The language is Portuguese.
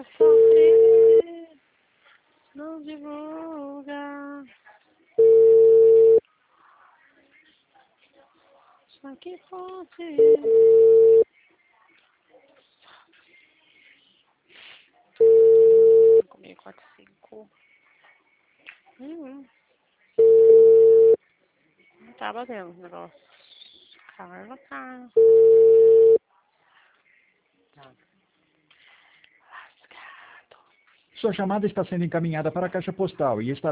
sofrer, não divulga. Só que fosse. 5645. Não tá batendo o negócio. Carla, Carla. Sua chamada está sendo encaminhada para a caixa postal e estará